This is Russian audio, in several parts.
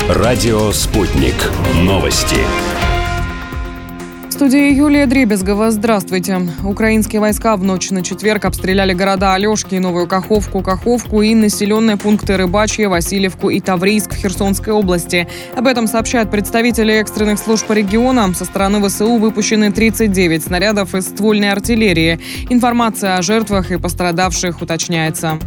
Радио «Спутник». Новости. В студии Юлия Дребезгова. Здравствуйте. Украинские войска в ночь на четверг обстреляли города Алешки, Новую Каховку и населенные пункты Рыбачье, Васильевку и Таврийск в Херсонской области. Об этом сообщают представители экстренных служб по регионам. Со стороны ВСУ выпущены 39 снарядов из ствольной артиллерии. Информация о жертвах и пострадавших уточняется.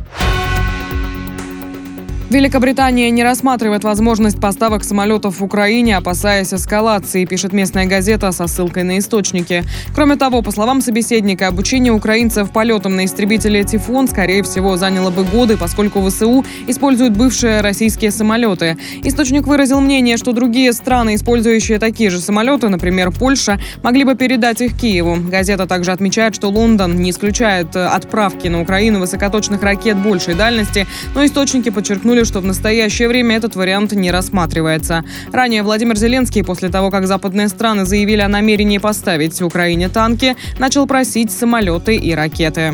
Великобритания не рассматривает возможность поставок самолетов в Украине, опасаясь эскалации, пишет местная газета со ссылкой на источники. Кроме того, по словам собеседника, обучение украинцев полетам на истребителе «Тифон», скорее всего, заняло бы годы, поскольку ВСУ используют бывшие российские самолеты. Источник выразил мнение, что другие страны, использующие такие же самолеты, например, Польша, могли бы передать их Киеву. Газета также отмечает, что Лондон не исключает отправки на Украину высокоточных ракет большей дальности, но источники подчеркнули, что в настоящее время этот вариант не рассматривается. Ранее Владимир Зеленский, после того, как западные страны заявили о намерении поставить Украине танки, начал просить самолеты и ракеты.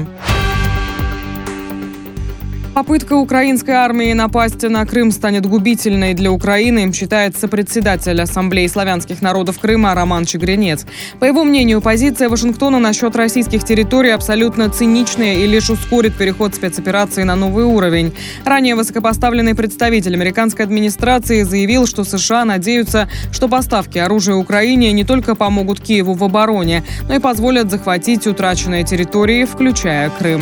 Попытка украинской армии напасть на Крым станет губительной для Украины, считает сопредседатель Ассамблеи славянских народов Крыма Роман Чигринец. По его мнению, позиция Вашингтона насчет российских территорий абсолютно циничная и лишь ускорит переход спецоперации на новый уровень. Ранее высокопоставленный представитель американской администрации заявил, что США надеются, что поставки оружия Украине не только помогут Киеву в обороне, но и позволят захватить утраченные территории, включая Крым.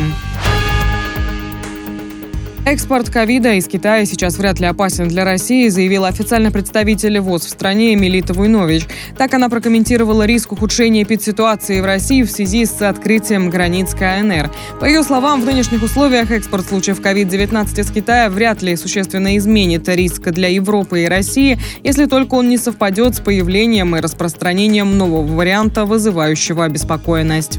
Экспорт ковида из Китая сейчас вряд ли опасен для России, заявила официальный представитель ВОЗ в стране Мелита Войнович. Так она прокомментировала риск ухудшения эпидситуации в России в связи с открытием границ КНР. По ее словам, в нынешних условиях экспорт случаев COVID-19 из Китая вряд ли существенно изменит риск для Европы и России, если только он не совпадет с появлением и распространением нового варианта, вызывающего обеспокоенность.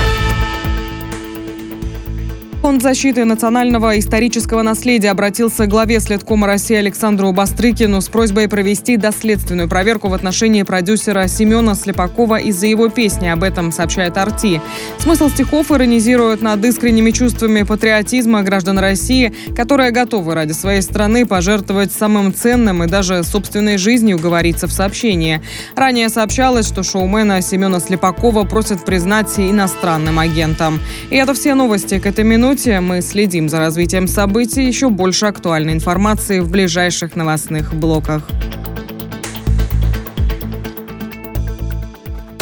Фонд защиты национального исторического наследия обратился к главе Следкома России Александру Бастрыкину с просьбой провести доследственную проверку в отношении продюсера Семена Слепакова из-за его песни. Об этом сообщает «Арти». Смысл стихов иронизирует над искренними чувствами патриотизма граждан России, которые готовы ради своей страны пожертвовать самым ценным и даже собственной жизнью, говорится в сообщении. Ранее сообщалось, что шоумена Семена Слепакова просят признать иностранным агентом. И это все новости к этой минуте. Мы следим за развитием событий. Еще больше актуальной информации в ближайших новостных блоках.